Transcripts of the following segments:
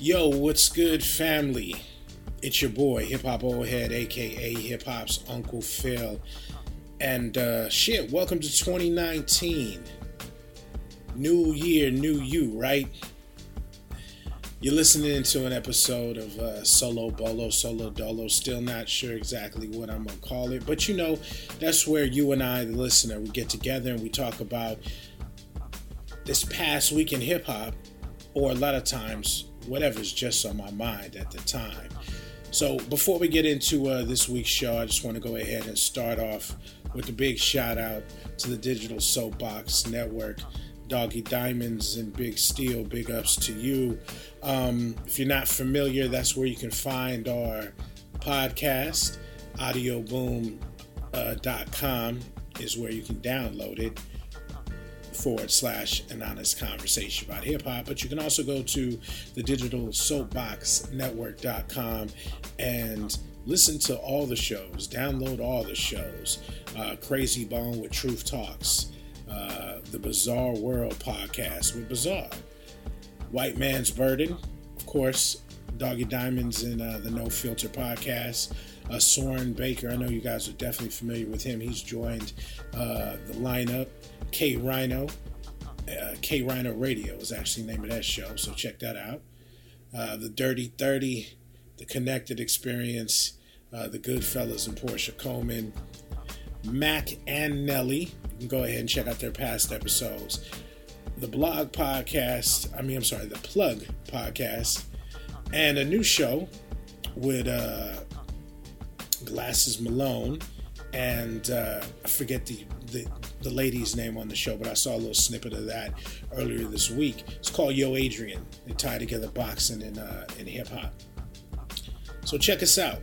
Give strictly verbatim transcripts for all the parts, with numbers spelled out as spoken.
Yo, what's good, family? It's your boy, Hip Hop Old Head, aka Hip Hop's Uncle Phil. And uh, shit, welcome to twenty nineteen. New year, new you, right? You're listening to an episode of uh, Solo Bolo, Solo Dolo. Still not sure exactly what I'm going to call it. But you know, that's where you and I, the listener, we get together and we talk about this past week in hip hop, or a lot of times, whatever's just on my mind at the time. So before we get into uh, this week's show, I just want to go ahead and start off with a big shout out to the Digital Soapbox Network. Doggy Diamonds and Big Steel, big ups to you. Um, if you're not familiar, that's where you can find our podcast. audio boom dot com is where you can download it. Forward slash an honest conversation about hip hop. But you can also go to the digital soapbox network dot com and listen to all the shows, download all the shows. Uh, Crazy Bone with Truth Talks, uh, the Bizarre World podcast with Bizarre, White Man's Burden, of course, Doggy Diamonds and uh, the No Filter podcast. Uh, Soren Baker, I know you guys are definitely familiar with him. He's joined uh, the lineup. K Rhino, uh, K Rhino Radio is actually the name of that show, so check that out. Uh, the Dirty thirty, the Connected Experience, uh, the Goodfellas and Portia Coleman, Mac and Nelly. You can go ahead and check out their past episodes. The Blog Podcast, I mean, I'm sorry, the Plug Podcast, and a new show with uh, Glasses Malone, and uh, I forget the, the the lady's name on the show, but I saw a little snippet of that earlier this week. It's called Yo Adrian. They tie together boxing and, uh, and hip hop. So check us out.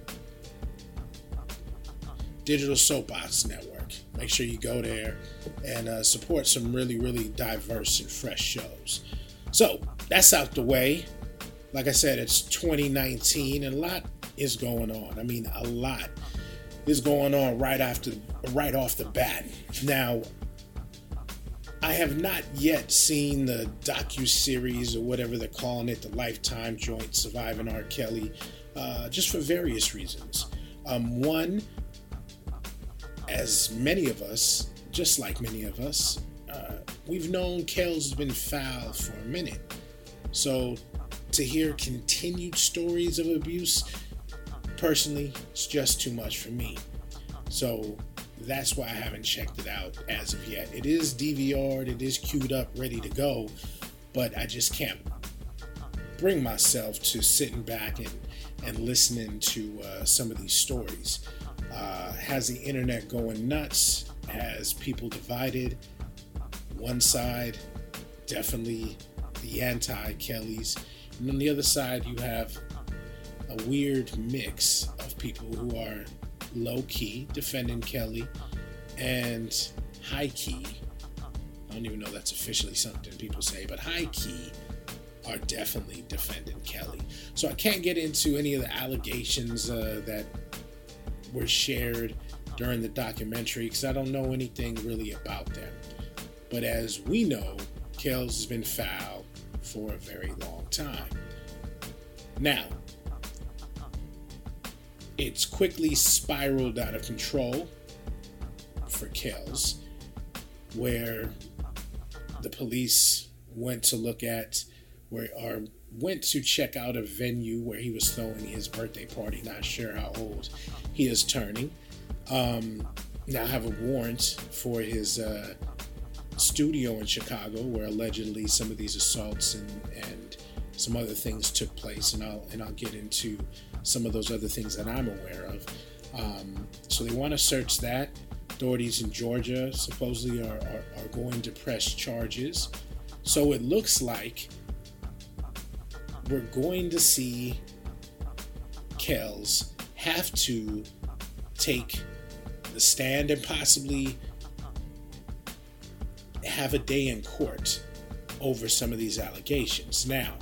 Digital Soapbox Network. Make sure you go there and uh, support some really, really diverse and fresh shows. So that's out the way. Like I said, it's twenty nineteen and a lot is going on. I mean, a lot is going on right after, right off the bat. Now, I have not yet seen the docu-series or whatever they're calling it, the Lifetime joint, Surviving R. Kelly, uh, just for various reasons. Um, one, as many of us, just like many of us, uh, we've known Kells has been foul for a minute. So to hear continued stories of abuse, personally, it's just too much for me. So that's why I haven't checked it out as of yet. It is D V R'd, it is queued up, ready to go, but I just can't bring myself to sitting back and, and listening to uh, some of these stories. Uh, has the internet going nuts, has people divided. One side, definitely the anti-Kellys, and on the other side you have a weird mix of people who are low-key defending Kelly and high-key, I don't even know that's officially something people say, but high-key are definitely defending Kelly. So I can't get into any of the allegations uh, that were shared during the documentary because I don't know anything really about them. But as we know, Kells has been foul for a very long time. Now, it's quickly spiraled out of control for Kells, where the police went to look at, where or went to check out a venue where he was throwing his birthday party. Not sure how old he is turning. Um, now have a warrant for his uh, studio in Chicago, where allegedly some of these assaults and, and some other things took place, and I'll and I'll get into some of those other things that I'm aware of. Um, so they want to search that. Authorities in Georgia supposedly are, are, are going to press charges. So it looks like we're going to see Kells have to take the stand and possibly have a day in court over some of these allegations. Now,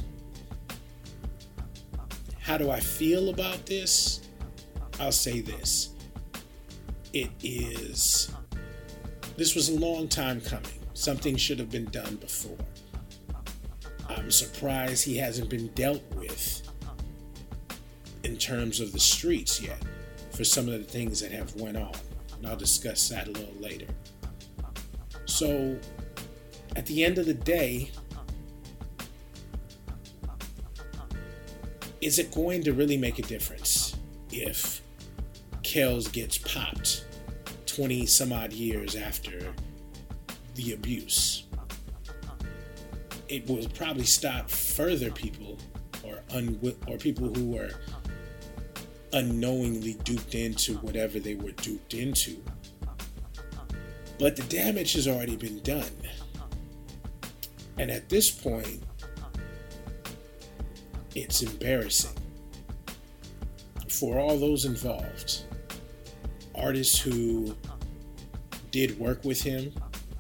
how do I feel about this? I'll say this. It is, this was a long time coming. Something should have been done before. Uh, I'm surprised he hasn't been dealt with in terms of the streets yet for some of the things that have went on. And I'll discuss that a little later. So, at the end of the day, is it going to really make a difference if Kells gets popped twenty some odd years after the abuse? It will probably stop further people or un- or people who were unknowingly duped into whatever they were duped into. But the damage has already been done. And at this point, it's embarrassing for all those involved. Artists who did work with him.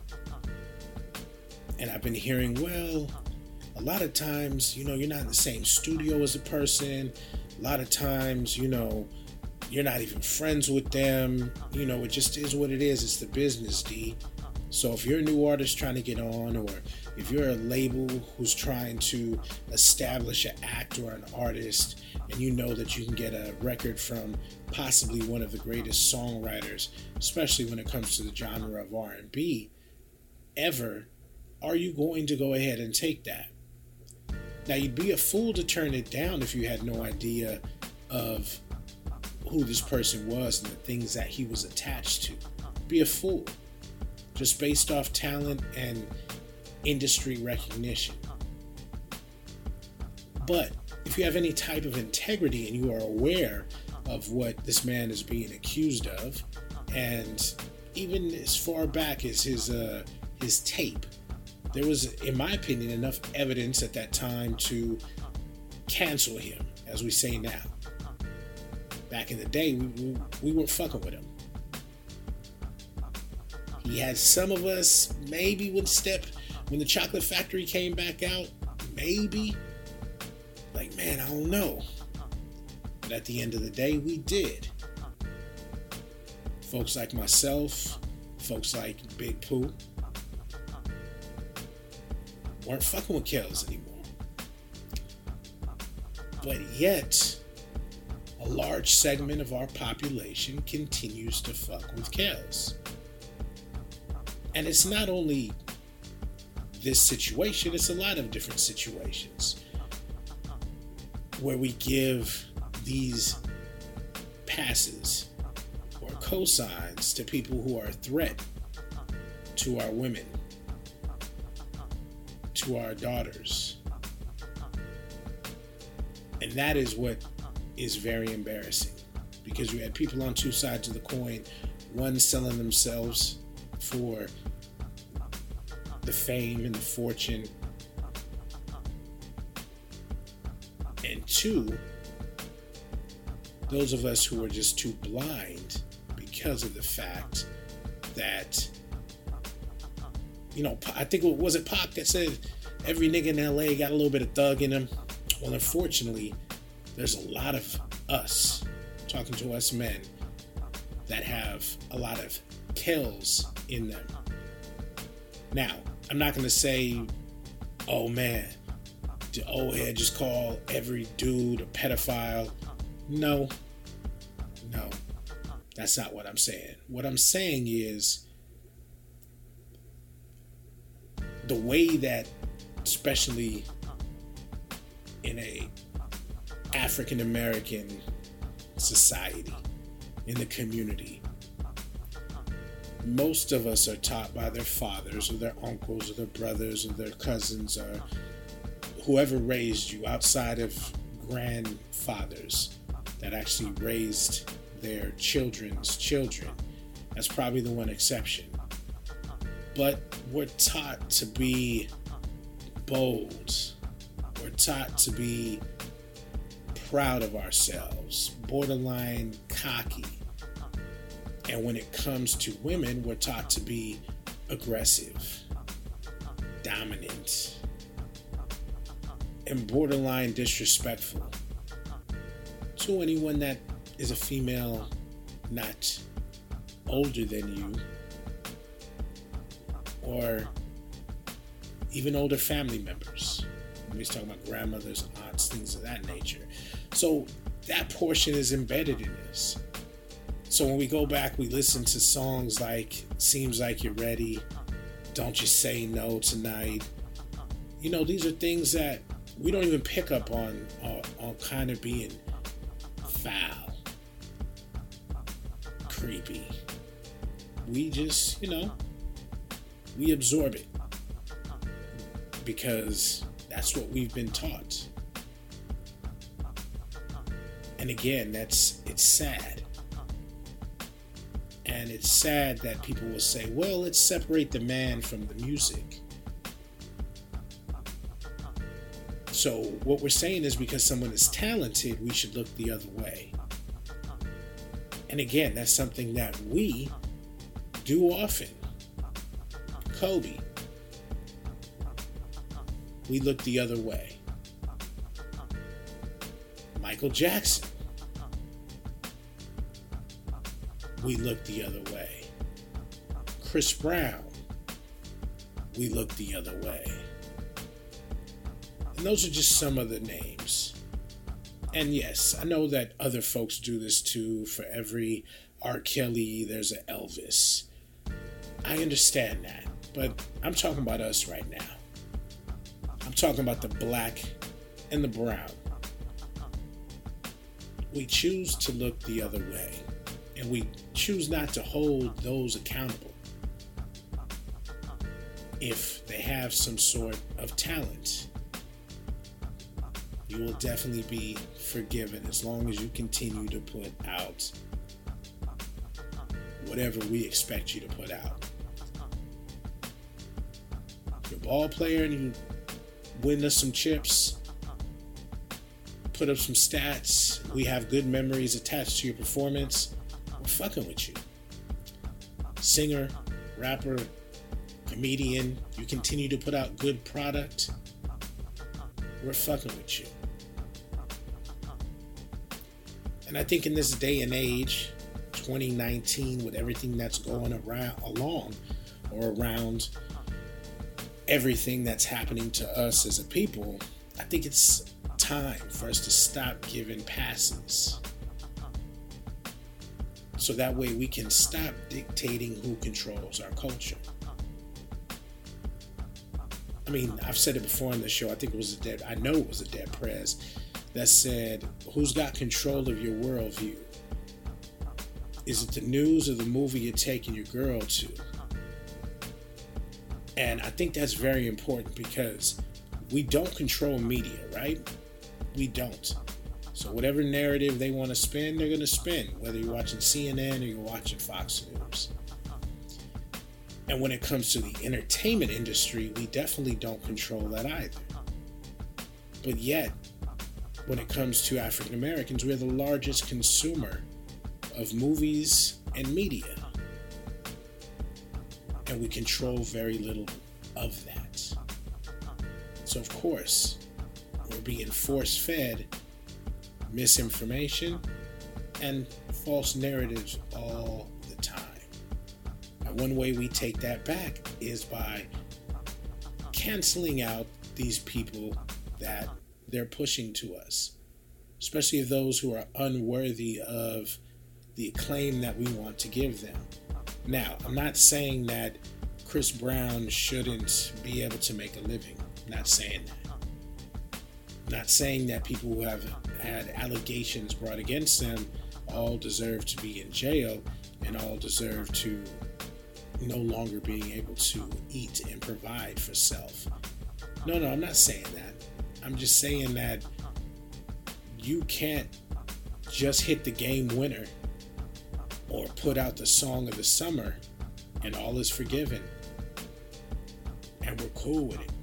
And I've been hearing, well, a lot of times, you know, you're not in the same studio as a person. A lot of times, you know, you're not even friends with them. You know, it just is what it is. It's the business, D. So if you're a new artist trying to get on, or if you're a label who's trying to establish an act or an artist, and you know that you can get a record from possibly one of the greatest songwriters, especially when it comes to the genre of R and B, ever, are you going to go ahead and take that? Now, you'd be a fool to turn it down if you had no idea of who this person was and the things that he was attached to. Be a fool. Just based off talent and industry recognition. But if you have any type of integrity and you are aware of what this man is being accused of, and even as far back as his uh, his tape, there was, in my opinion, enough evidence at that time to cancel him, as we say now. Back in the day, we, we, we weren't fucking with him. He had some of us maybe would step when the Chocolate Factory came back out. Maybe. Like, man, I don't know. But at the end of the day, we did. Folks like myself, folks like Big Pooh, weren't fucking with Kells anymore. But yet, a large segment of our population continues to fuck with Kells. And it's not only this situation, it's a lot of different situations where we give these passes or cosigns to people who are a threat to our women, to our daughters. And that is what is very embarrassing, because you had people on two sides of the coin, one selling themselves for the fame and the fortune, and two, those of us who are just too blind because of the fact that, you know, I think it was it Pac that said every nigga in L A got a little bit of thug in him. Well, unfortunately, there's a lot of us, talking to us men, that have a lot of Kells in them. Now, I'm not going to say, oh man, the old head just call every dude a pedophile. No, no, that's not what I'm saying. What I'm saying is the way that, especially in a African American society, in the community, most of us are taught by their fathers or their uncles or their brothers or their cousins or whoever raised you, outside of grandfathers that actually raised their children's children. That's probably the one exception. But we're taught to be bold. We're taught to be proud of ourselves, borderline cocky. And when it comes to women, we're taught to be aggressive, dominant, and borderline disrespectful to anyone that is a female not older than you, or even older family members. When he's talking about grandmothers, aunts, things of that nature. So that portion is embedded in this. So when we go back, we listen to songs like Seems Like You're Ready, Don't You Say No Tonight. You know, these are things that we don't even pick up on, on, on kind of being foul, creepy. We just, you know, we absorb it because that's what we've been taught. And again, that's, it's sad. And it's sad that people will say, well, let's separate the man from the music. So what we're saying is because someone is talented, we should look the other way. And again, that's something that we do often. Kobe. We look the other way. Michael Jackson. We look the other way. Chris Brown. We look the other way. And those are just some of the names. And yes, I know that other folks do this too. For every R. Kelly, there's an Elvis. I understand that. But I'm talking about us right now. I'm talking about the black and the brown. We choose to look the other way. And we choose not to hold those accountable if they have some sort of talent. You will definitely be forgiven as long as you continue to put out whatever we expect you to put out. If you're a ball player and you win us some chips, put up some stats, we have good memories attached to your performance, we're fucking with you. Singer, rapper, comedian, you continue to put out good product, we're fucking with you. And I think in this day and age, twenty nineteen, with everything that's going around along or around everything that's happening to us as a people, I think it's time for us to stop giving passes. So that way we can stop dictating who controls our culture. I mean, I've said it before on the show. I think it was a dead, I know it was a dead prez that said, who's got control of your worldview? Is it the news or the movie you're taking your girl to? And I think that's very important because we don't control media, right? We don't. So whatever narrative they want to spin, they're going to spin, whether you're watching C N N or you're watching Fox News. And when it comes to the entertainment industry, we definitely don't control that either. But yet, when it comes to African Americans, we're the largest consumer of movies and media. And we control very little of that. So of course, we're being force-fed misinformation and false narratives all the time. And one way we take that back is by canceling out these people that they're pushing to us, especially those who are unworthy of the acclaim that we want to give them. Now, I'm not saying that Chris Brown shouldn't be able to make a living. I'm not saying that. I'm not saying that people who have had allegations brought against them all deserve to be in jail and all deserve to no longer being able to eat and provide for self. No, no, I'm not saying that. I'm just saying that you can't just hit the game winner or put out the song of the summer and all is forgiven and we're cool with it.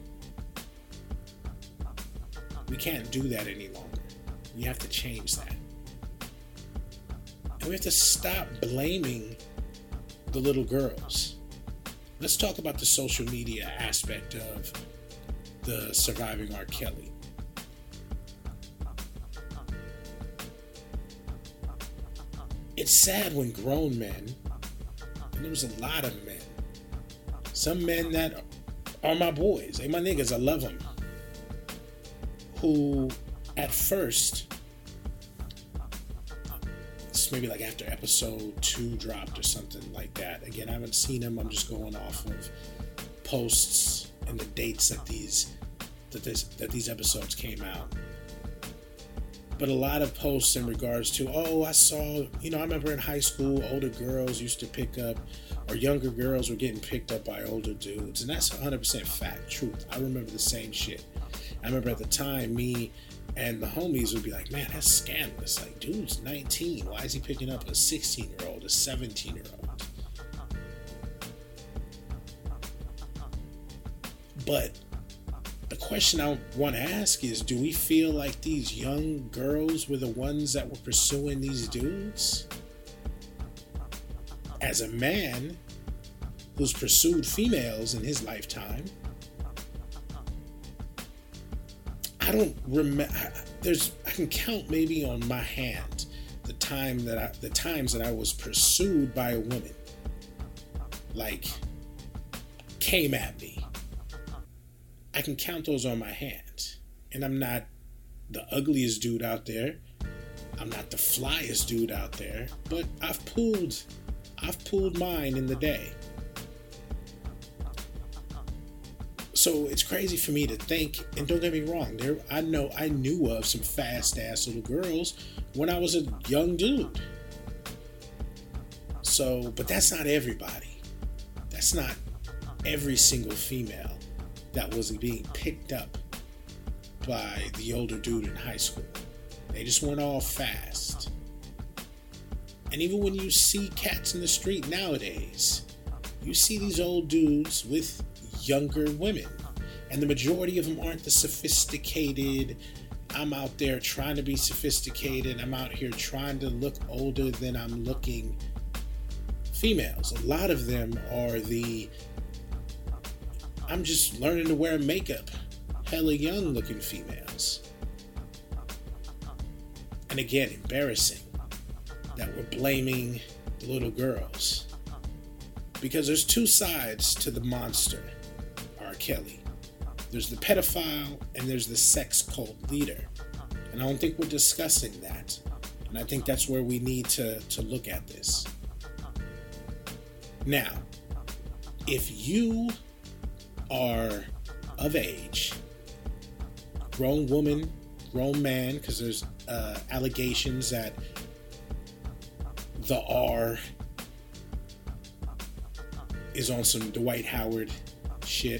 We can't do that any longer. We have to change that. And we have to stop blaming the little girls. Let's talk about the social media aspect of the surviving R. Kelly. It's sad when grown men, and there was a lot of men, some men that are my boys, they my niggas, I love them. who at first, it's maybe like after episode two dropped or something like that. Again, I haven't seen them. I'm just going off of posts and the dates that these that this that these episodes came out. But a lot of posts in regards to, oh, I saw, you know, I remember in high school, older girls used to pick up, or younger girls were getting picked up by older dudes. And that's one hundred percent fact, truth. I remember the same shit. I remember at the time, me and the homies would be like, man, that's scandalous. Like, dude's nineteen. Why is he picking up a sixteen-year-old, a seventeen-year-old? But the question I want to ask is, do we feel like these young girls were the ones that were pursuing these dudes? As a man who's pursued females in his lifetime, I don't remember. There's, I can count maybe on my hand the time that I, the times that I was pursued by a woman, like came at me. I can count those on my hand. And I'm not the ugliest dude out there. I'm not the flyest dude out there. But I've pulled, I've pulled mine in the day. So it's crazy for me to think, and don't get me wrong, there I know I knew of some fast ass little girls when I was a young dude. So, but that's not everybody. That's not every single female that was being picked up by the older dude in high school. They just weren't all fast. And even when you see cats in the street nowadays, you see these old dudes with younger women. And the majority of them aren't the sophisticated, I'm out there trying to be sophisticated, I'm out here trying to look older than I'm looking females. A lot of them are the, I'm just learning to wear makeup, hella young looking females. And again, embarrassing that we're blaming the little girls. Because there's two sides to the monster, R. Kelly. There's the pedophile and there's the sex cult leader. And I don't think we're discussing that. And I think that's where we need to, to look at this. Now, if you are of age, grown woman, grown man, because there's uh, allegations that the R is on some Dwight Howard shit.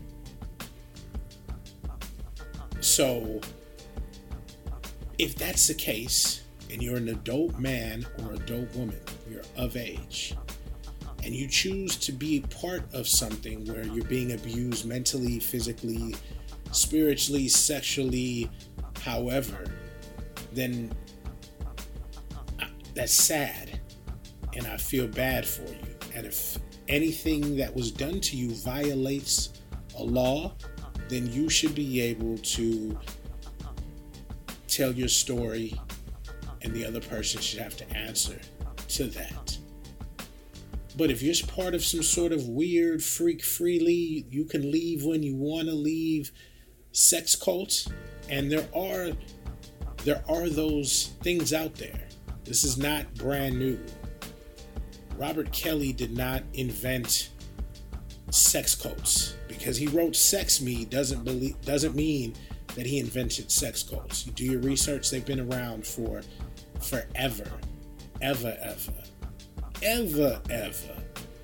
So, if that's the case, and you're an adult man or adult woman, you're of age, and you choose to be part of something where you're being abused mentally, physically, spiritually, sexually, however, then that's sad. And I feel bad for you. And if anything that was done to you violates a law, then you should be able to tell your story, and the other person should have to answer to that. But if you're part of some sort of weird freak freely, you can leave when you want to leave sex cults, and there are there are those things out there. This is not brand new. Robert Kelly did not invent sex cults. Because he wrote Sex Me doesn't believe doesn't mean that he invented sex cults. You do your research, they've been around for forever. Ever, ever. Ever, ever.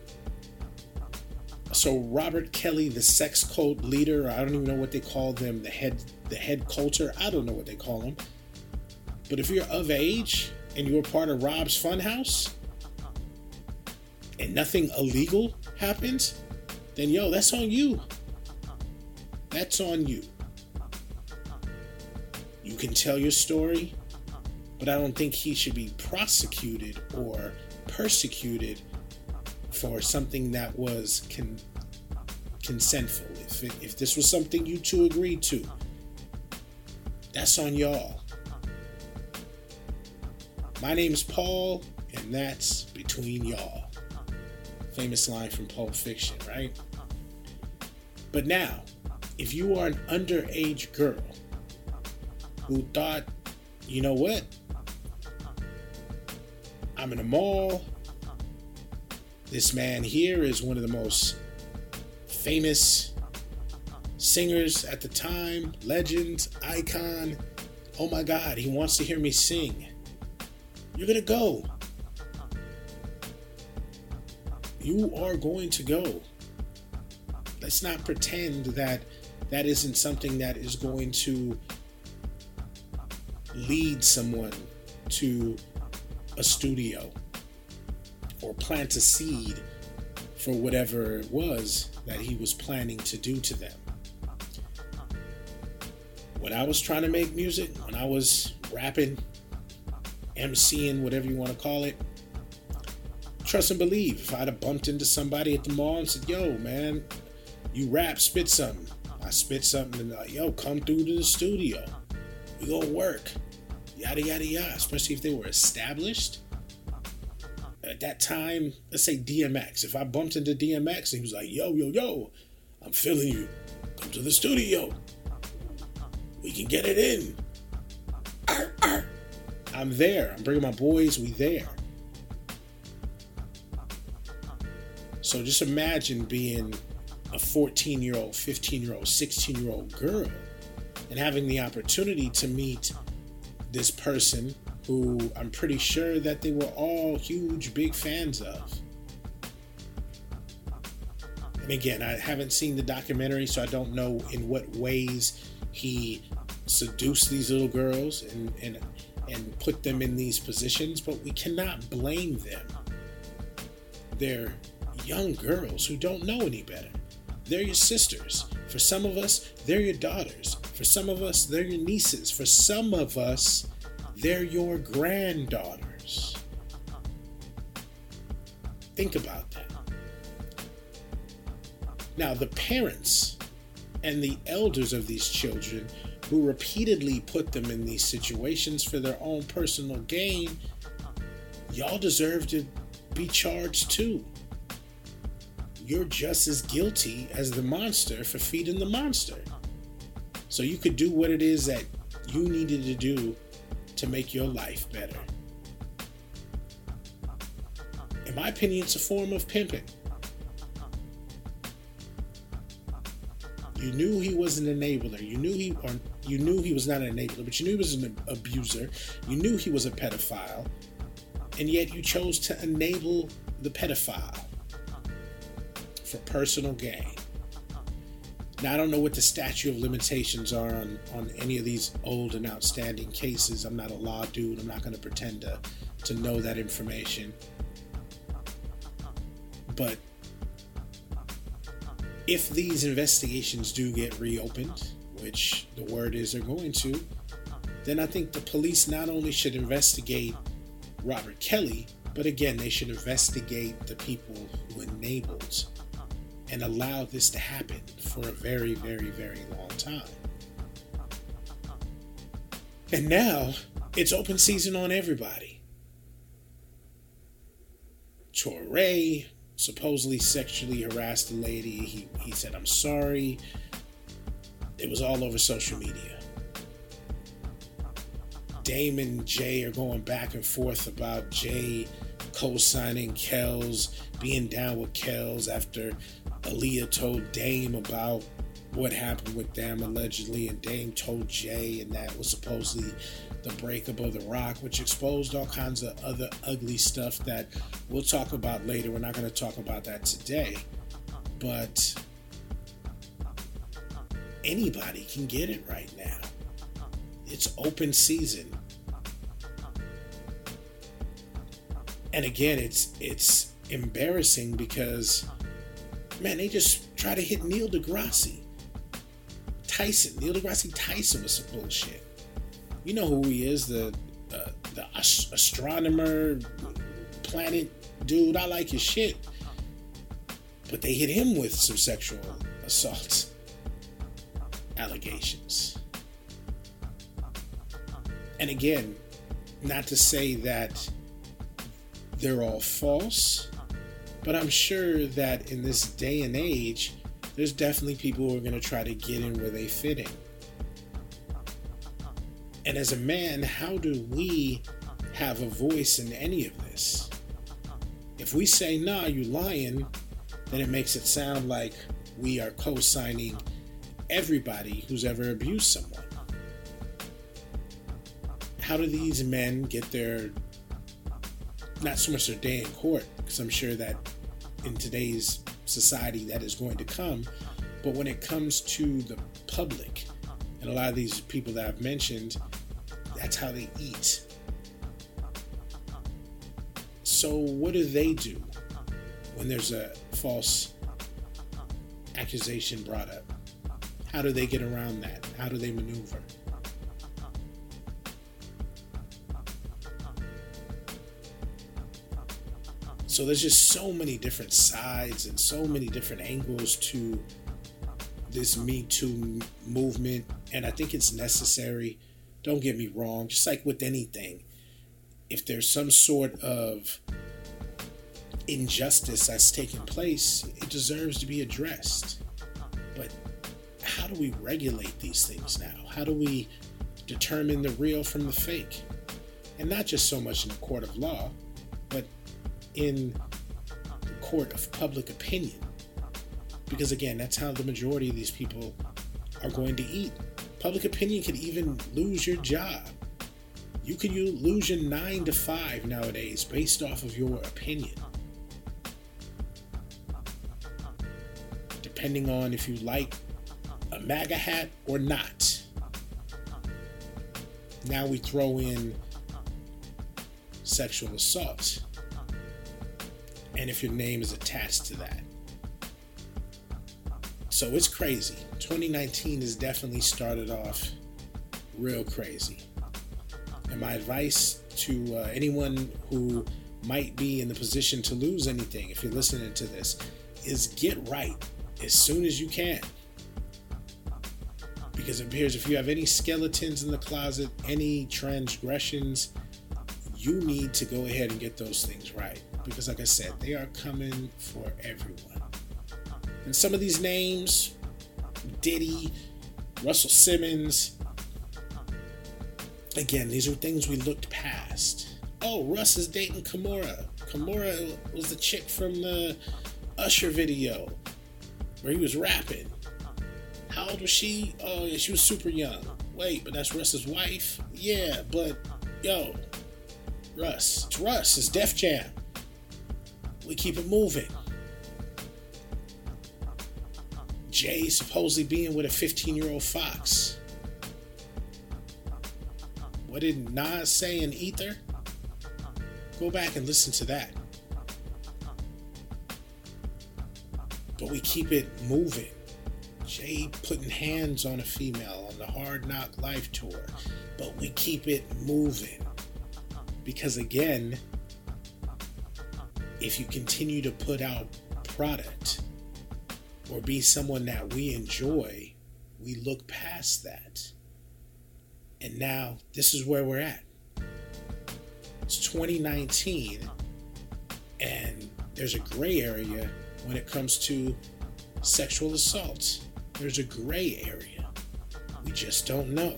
So Robert Kelly, the sex cult leader, I don't even know what they call them, the head the head culter, I don't know what they call them. But if you're of age and you're part of Rob's Funhouse and nothing illegal happens, then yo, that's on you. That's on you. You can tell your story, but I don't think he should be prosecuted or persecuted for something that was con- consentful. If it, if this was something you two agreed to, that's on y'all. My name is Paul, and that's Between Y'all. Famous line from Pulp Fiction, right? But now, if you are an underage girl who thought, you know what? I'm in a mall. This man here is one of the most famous singers at the time, legend, icon. Oh my God, he wants to hear me sing. You're gonna go. You are going to go. Let's not pretend that that isn't something that is going to lead someone to a studio or plant a seed for whatever it was that he was planning to do to them. When I was trying to make music, when I was rapping, MCing, whatever you want to call it, trust and believe, if I'd have bumped into somebody at the mall and said, yo, man, you rap, spit something. I spit something and like, yo, come through to the studio. We gonna work. Yada, yada, yada. Especially if they were established. At that time, let's say D M X. If I bumped into D M X and he was like, yo, yo, yo, I'm feeling you. Come to the studio. We can get it in. Arr, arr. I'm there. I'm bringing my boys. We there. So just imagine being a fourteen-year-old, fifteen-year-old, sixteen-year-old girl and having the opportunity to meet this person who I'm pretty sure that they were all huge, big fans of. And again, I haven't seen the documentary, so I don't know in what ways he seduced these little girls and, and, and put them in these positions, but we cannot blame them. They're young girls who don't know any better. They're your sisters. For some of us, they're your daughters. For some of us, they're your nieces. For some of us, they're your granddaughters. Think about that. Now, the parents and the elders of these children who repeatedly put them in these situations for their own personal gain, y'all deserve to be charged too. You're just as guilty as the monster for feeding the monster. So you could do what it is that you needed to do to make your life better. In my opinion, it's a form of pimping. You knew he was an enabler. You knew he, or you knew he was not an enabler, but you knew he was an abuser. You knew he was a pedophile, and yet you chose to enable the pedophile for personal gain. Now, I don't know what the statute of limitations are on, on any of these old and outstanding cases. I'm not a law dude. I'm not going to pretend to, to know that information. But if these investigations do get reopened, which the word is they're going to, then I think the police not only should investigate Robert Kelly, but again, they should investigate the people who enabled and allowed this to happen for a very, very, very long time. And now, it's open season on everybody. Touré supposedly sexually harassed a lady. He, he said, I'm sorry. It was all over social media. Dame and Jay are going back and forth about Jay co-signing Kells, being down with Kells after Aaliyah told Dame about what happened with them allegedly, and Dame told Jay, and that was supposedly the breakup of The Rock, which exposed all kinds of other ugly stuff that we'll talk about later. We're not going to talk about that today, but anybody can get it right now. It's open season. And again, it's it's embarrassing because, man, they just try to hit Neil deGrasse Tyson. Neil deGrasse Tyson was some bullshit. You know who he is, the uh, the ast- astronomer, planet dude. I like his shit. But they hit him with some sexual assault allegations. And again, not to say that they're all false, but I'm sure that in this day and age, there's definitely people who are going to try to get in where they fit in. And as a man, how do we have a voice in any of this? If we say, nah, you lying, then it makes it sound like we are co-signing everybody who's ever abused someone. How do these men get their, not so much their day in court, because I'm sure that in today's society that is going to come, but when it comes to the public, and a lot of these people that I've mentioned, that's how they eat. So what do they do when there's a false accusation brought up? How do they get around that? How do they maneuver? So there's just so many different sides and so many different angles to this Me Too movement, and I think it's necessary. Don't get me wrong, just like with anything, if there's some sort of injustice that's taking place, it deserves to be addressed. But how do we regulate these things now? How do we determine the real from the fake? And not just so much in the court of law, but in the court of public opinion. Because again, that's how the majority of these people are going to eat. Public opinion could even lose your job. You could lose your nine to five nowadays based off of your opinion. Depending on if you like a MAGA hat or not. Now we throw in sexual assault. And if your name is attached to that. So it's crazy. twenty nineteen has definitely started off real crazy. And my advice to uh, anyone who might be in the position to lose anything, if you're listening to this, is get right as soon as you can. Because it appears if you have any skeletons in the closet, any transgressions, you need to go ahead and get those things right. Because like I said, they are coming for everyone. And some of these names, Diddy, Russell Simmons, again, these are things we looked past. Oh, Russ is dating Kimora. Kimora was the chick from the Usher video where he was rapping. How old was she? Oh, yeah, she was super young. Wait, but that's Russ's wife? Yeah, but, yo, Russ. It's Russ. It's Def Jam. We keep it moving. Jay supposedly being with a fifteen-year-old Fox. What did Nas say in Ether? Go back and listen to that. But we keep it moving. Jay putting hands on a female on the Hard Knock Life tour. But we keep it moving. Because again, if you continue to put out product or be someone that we enjoy, we look past that. And now this is where we're at. It's twenty nineteen, and there's a gray area when it comes to sexual assault. There's a gray area. We just don't know.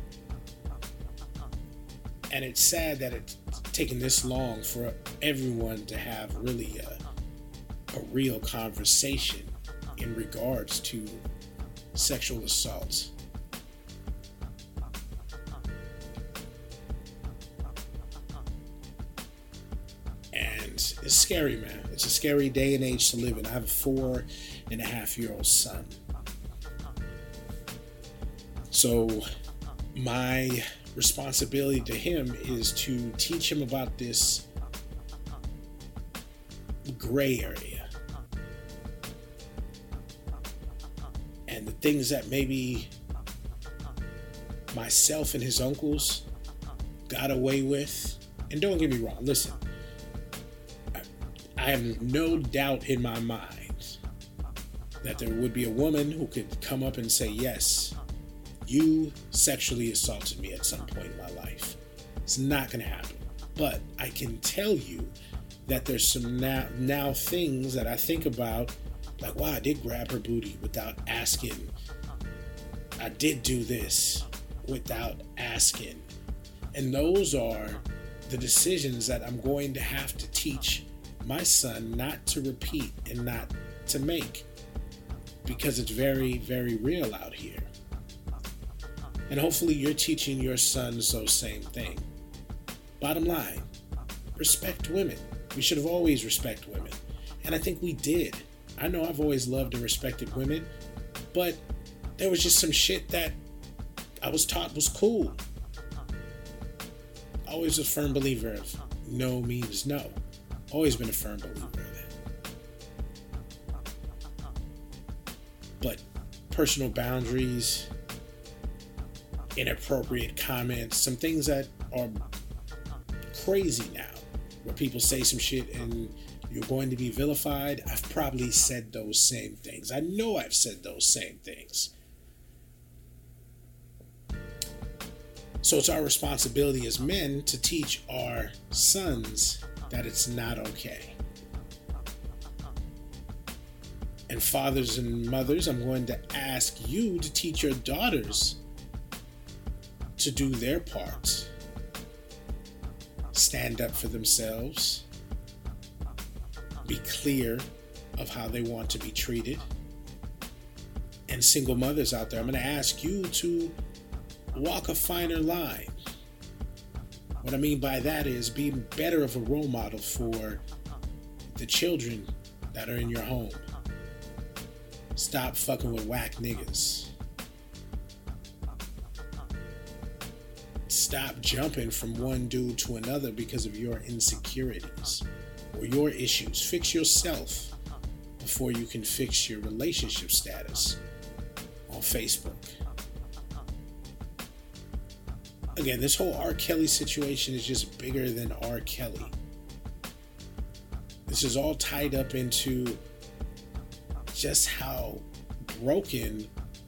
And it's sad that it's taken this long for everyone to have really a, a real conversation in regards to sexual assault. And it's scary, man. It's a scary day and age to live in. I have a four and a half year old son. So my responsibility to him is to teach him about this gray area and the things that maybe myself and his uncles got away with. And don't get me wrong, listen, I, I have no doubt in my mind that there would be a woman who could come up and say, yes, you sexually assaulted me at some point in my life. It's not going to happen. But I can tell you that there's some now, now things that I think about, like, wow, I did grab her booty without asking. I did do this. without asking. And those are the decisions that I'm going to have to teach my son not to repeat and not to make, because it's very, very real out here. And hopefully you're teaching your sons those same thing. Bottom line, respect women. We should have always respected women. And I think we did. I know I've always loved and respected women, but there was just some shit that I was taught was cool. Always a firm believer of no means no. Always been a firm believer of that. But personal boundaries, inappropriate comments, some things that are crazy now, where people say some shit and you're going to be vilified. I've probably said those same things. I know I've said those same things. So it's our responsibility as men to teach our sons that it's not okay. And fathers and mothers, I'm going to ask you to teach your daughters to do their part. Stand up for themselves. Be clear of how they want to be treated. And single mothers out there, I'm going to ask you to walk a finer line. What I mean by that is be better of a role model for the children that are in your home. Stop fucking with whack niggas. Stop jumping from one dude to another because of your insecurities or your issues. Fix yourself before you can fix your relationship status on Facebook. Again, this whole R. Kelly situation is just bigger than R. Kelly. This is all tied up into just how broken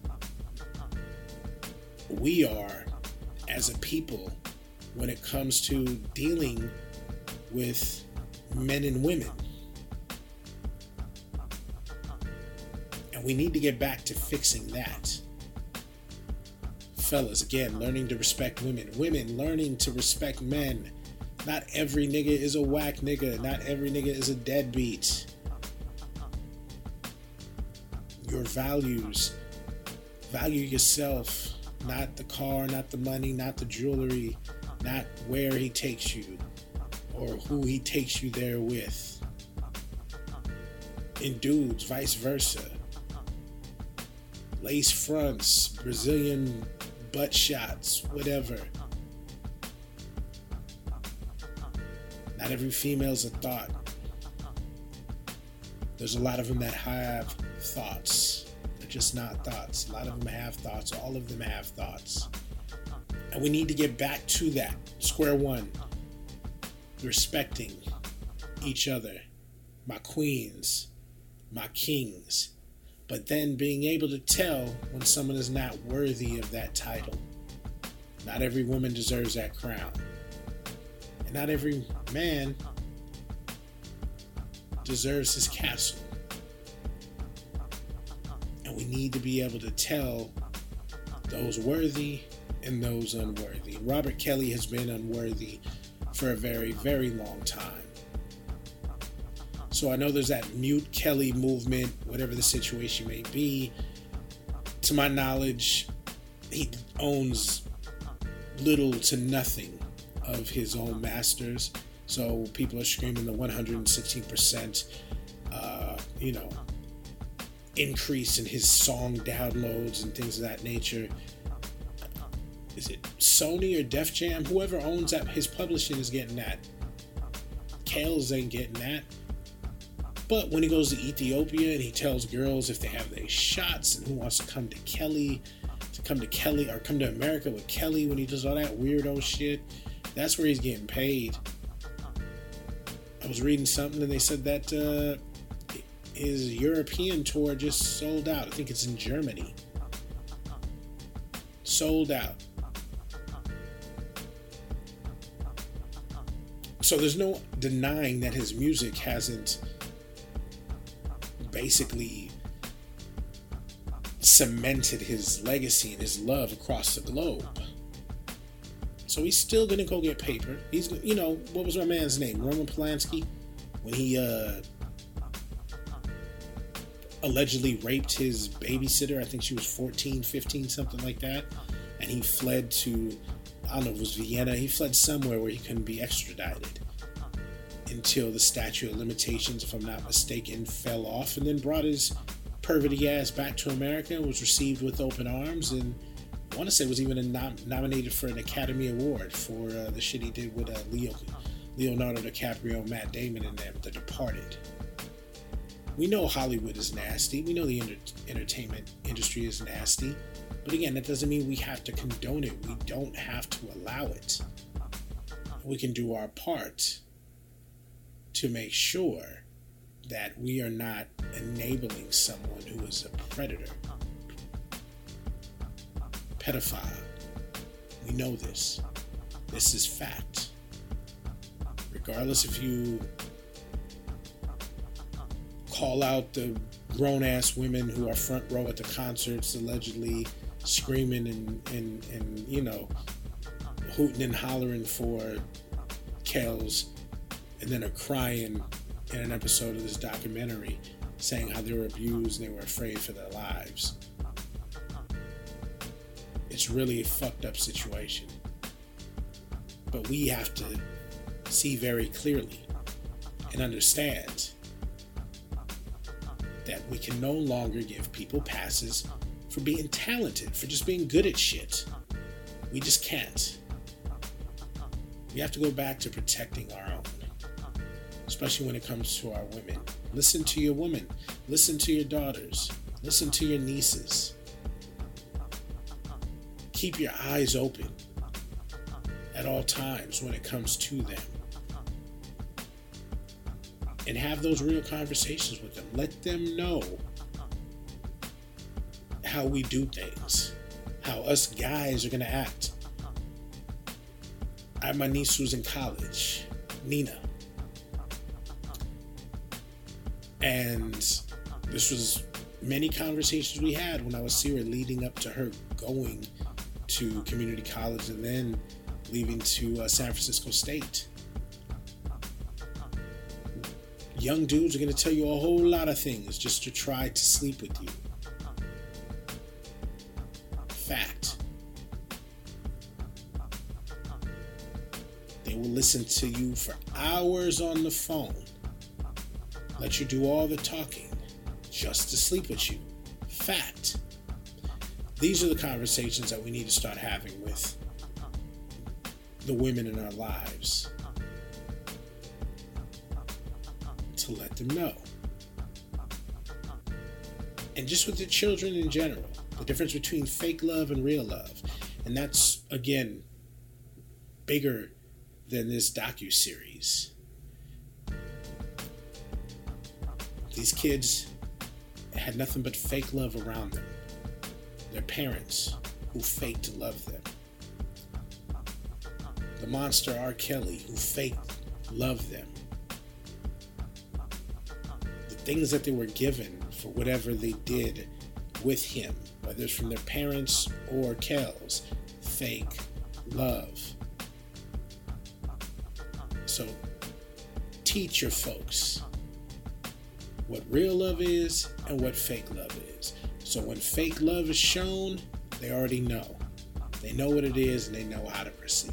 we are as a people when it comes to dealing with men and women. And we need to get back to fixing that. Fellas, again, learning to respect women. Women, learning to respect men. Not every nigga is a whack nigga. Not every nigga is a deadbeat. Your values. Value yourself. Not the car, not the money, not the jewelry, not where he takes you or who he takes you there with. And dudes, vice versa. Lace fronts, Brazilian butt shots, whatever. Not every female's a thought. There's a lot of them that have thoughts. They're just not thoughts. A lot of them have thoughts. All of them have thoughts. And we need to get back to that. Square one. Respecting each other. My queens. My kings. But then being able to tell when someone is not worthy of that title. Not every woman deserves that crown. And not every man deserves his castle. And we need to be able to tell those worthy and those unworthy. Robert Kelly has been unworthy for a very, very long time. So I know there's that Mute Kelly movement, whatever the situation may be. To my knowledge, he owns little to nothing of his own masters. So people are screaming the one hundred sixteen percent, uh, you know, increase in his song downloads and things of that nature. Is it Sony or Def Jam? Whoever owns that, his publishing is getting that. Kales ain't getting that. But when he goes to Ethiopia and he tells girls if they have their shots and who wants to come to Kelly, to come to Kelly or come to America with Kelly when he does all that weirdo shit, that's where he's getting paid. I was reading something and they said that uh, his European tour just sold out. I think it's in Germany. Sold out. So there's no denying that his music hasn't basically cemented his legacy and his love across the globe. So he's still gonna go get paper. He's, you know, what was my man's name? Roman Polanski, when he uh, allegedly raped his babysitter. I think she was fourteen, fifteen, something like that. And he fled to, I don't know if it was Vienna. He fled somewhere where he couldn't be extradited until the statute of limitations, if I'm not mistaken, fell off, and then brought his perverty ass back to America and was received with open arms, and I want to say was even a nom- nominated for an Academy Award for uh, the shit he did with uh, Leo, Leonardo DiCaprio, Matt Damon, and them, The Departed. We know Hollywood is nasty. We know the inter- entertainment industry is nasty. But again, that doesn't mean we have to condone it. We don't have to allow it. We can do our part to make sure that we are not enabling someone who is a predator, pedophile. We know this. This is fact. Regardless if you call out the grown-ass women who are front row at the concerts allegedly screaming and, and, and you know, hooting and hollering for Kells, and then are crying in an episode of this documentary saying how they were abused and they were afraid for their lives. It's really a fucked up situation. But we have to see very clearly and understand that we can no longer give people passes for being talented, for just being good at shit. We just can't. We have to go back to protecting our own, especially when it comes to our women. Listen to your women. Listen to your daughters. Listen to your nieces. Keep your eyes open at all times when it comes to them. And have those real conversations with them. Let them know how we do things, how us guys are going to act. I had my niece who's in college, Nina. And this was many conversations we had when I was here leading up to her going to community college and then leaving to uh, San Francisco State. Young dudes are going to tell you a whole lot of things just to try to sleep with you. Fact. They will listen to you for hours on the phone. Let you do all the talking just to sleep with you. Fact. These are the conversations that we need to start having with the women in our lives. To let them know. And just with the children in general, the difference between fake love and real love. And that's, again, bigger than this docuseries. These kids had nothing but fake love around them. Their parents who faked to love them. The monster R. Kelly who faked love them. The things that they were given for whatever they did with him, whether it's from their parents or Kells, fake love. So teach your folks what real love is and what fake love is. So when fake love is shown, they already know. They know what it is and they know how to proceed.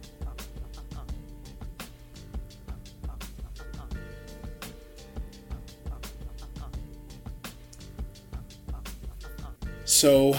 So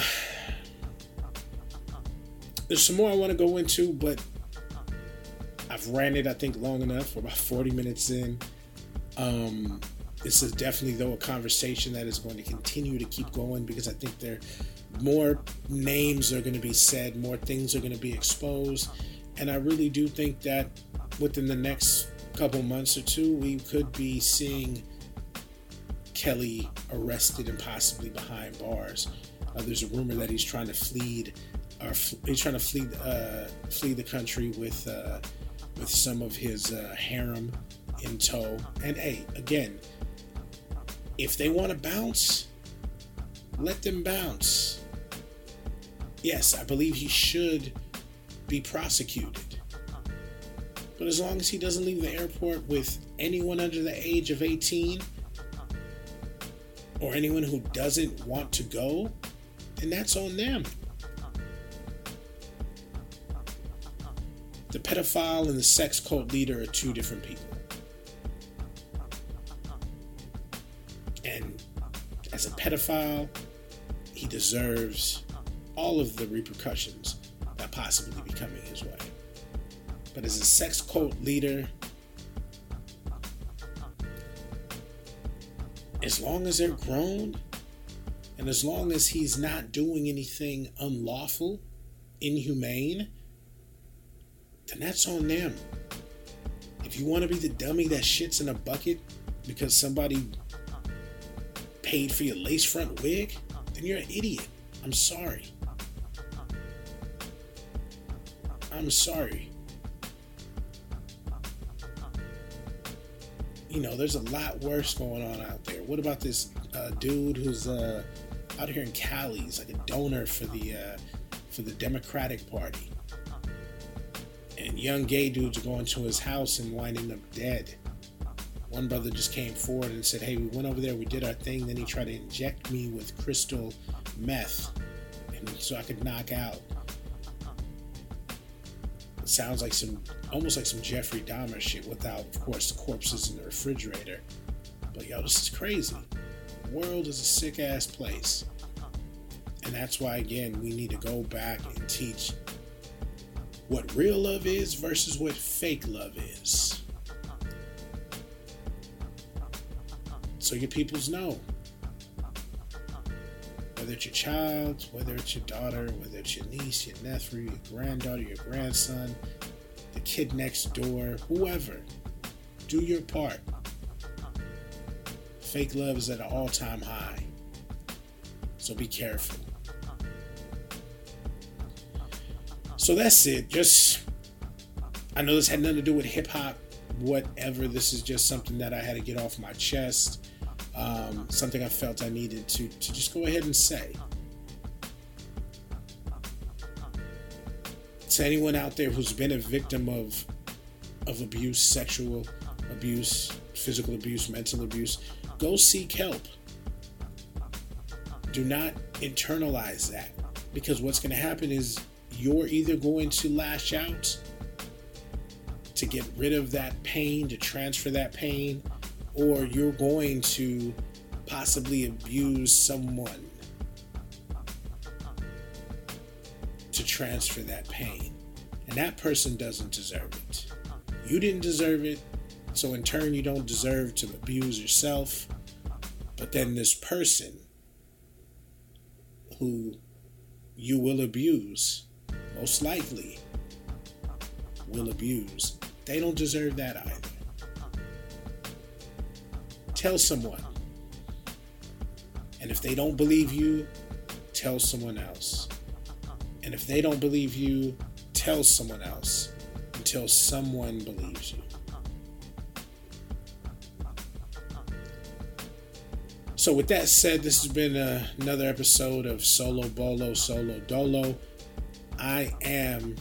there's some more I want to go into, but I've ranted, I think, long enough. We're about forty minutes in. Um, this is definitely, though, a conversation that is going to continue to keep going because I think there more names are going to be said, more things are going to be exposed, and I really do think that within the next couple months or two, we could be seeing Kelly arrested and possibly behind bars. Uh, there's a rumor that he's trying to flee, or fl- he's trying to flee, uh, flee the country with uh, with some of his uh, harem in tow. And hey, again, if they want to bounce, let them bounce. Yes, I believe he should be prosecuted. But as long as he doesn't leave the airport with anyone under the age of eighteen, or anyone who doesn't want to go, then that's on them. The pedophile and the sex cult leader are two different people. And as a pedophile, he deserves all of the repercussions that possibly be coming his way. But as a sex cult leader, as long as they're grown, and as long as he's not doing anything unlawful, inhumane, then that's on them. If you want to be the dummy that shits in a bucket because somebody paid for your lace front wig, then you're an idiot. I'm sorry. I'm sorry. You know, there's a lot worse going on out there. What about this uh, dude who's uh, out here in Cali? He's like a donor for the uh, for the Democratic Party. And young gay dudes are going to his house and winding up dead. One brother just came forward and said, hey, we went over there, we did our thing. Then he tried to inject me with crystal meth and so I could knock out. It sounds like some, almost like some Jeffrey Dahmer shit without, of course, the corpses in the refrigerator. But yo, this is crazy. The world is a sick ass place. And that's why, again, we need to go back and teach what real love is versus what fake love is. So your peoples know. Whether it's your child, whether it's your daughter, whether it's your niece, your nephew, your granddaughter, your grandson, the kid next door, whoever, do your part. Fake love is at an all-time high. So be careful. So that's it. Just, I know this had nothing to do with hip-hop, whatever. This is just something that I had to get off my chest. Um, something I felt I needed to, to just go ahead and say. To anyone out there who's been a victim of, of abuse, sexual abuse, physical abuse, mental abuse, go seek help. Do not internalize that. Because what's going to happen is you're either going to lash out to get rid of that pain, to transfer that pain, or you're going to possibly abuse someone to transfer that pain. And that person doesn't deserve it. You didn't deserve it, so in turn you don't deserve to abuse yourself. But then this person who you will abuse, most likely will abuse, they don't deserve that either. Tell someone. And if they don't believe you, tell someone else. And if they don't believe you, tell someone else until someone believes you. So with that said, this has been uh, another episode of Solo Bolo, Solo Dolo. I am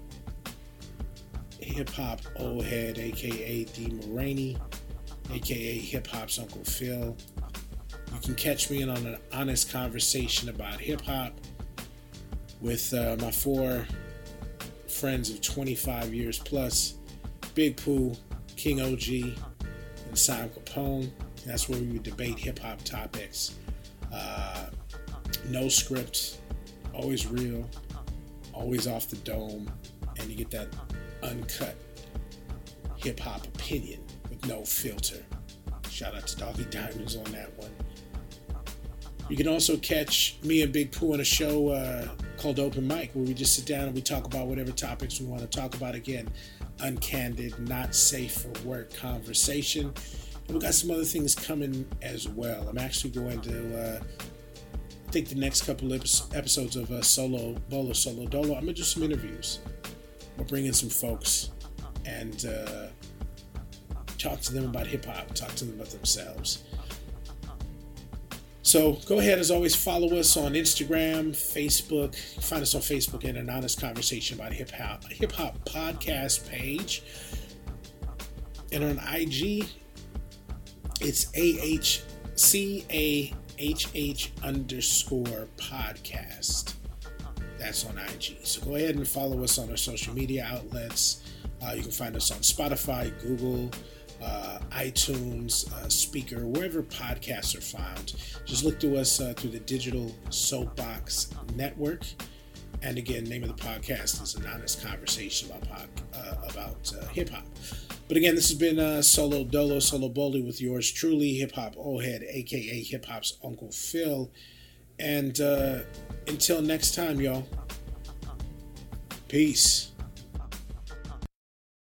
Hip Hop Old Head, aka D Moraney, aka Hip Hop's Uncle Phil. You can catch me in on an honest conversation about hip hop with uh, my four friends of twenty-five years plus, Big Pooh, King O G, and Sam Capone. That's where we would debate hip hop topics. Uh, no script, always real, always off the dome, and you get that uncut hip hop opinion with no filter. Shout out to Doggy Diamonds on that one. You can also catch me and Big Pooh on a show uh, called Open Mic, where we just sit down and we talk about whatever topics we want to talk about. Again, uncandid, not safe for work conversation. And we got some other things coming as well. I'm actually going to, uh, I think the next couple of episodes of uh, Solo Bolo, Solo Dolo, I'm going to do some interviews. We'll bring in some folks and uh, talk to them about hip hop, talk to them about themselves. So go ahead, as always, follow us on Instagram, Facebook. Find us on Facebook at An Honest Conversation About Hip Hop Hip Hop Podcast page. And on I G, it's A H C A H H underscore podcast. That's on I G. So go ahead and follow us on our social media outlets. Uh, you can find us on Spotify, Google, uh, iTunes, uh, Speaker, wherever podcasts are found. Just look to us uh, through the Digital Soapbox Network. And again, name of the podcast is An Honest Conversation about, pod, uh, about uh, hip-hop. But again, this has been uh, Solo Dolo, Solo Boli with yours truly, Hip Hop Old Head, a k a. Hip Hop's Uncle Phil. And uh, until next time, y'all, peace.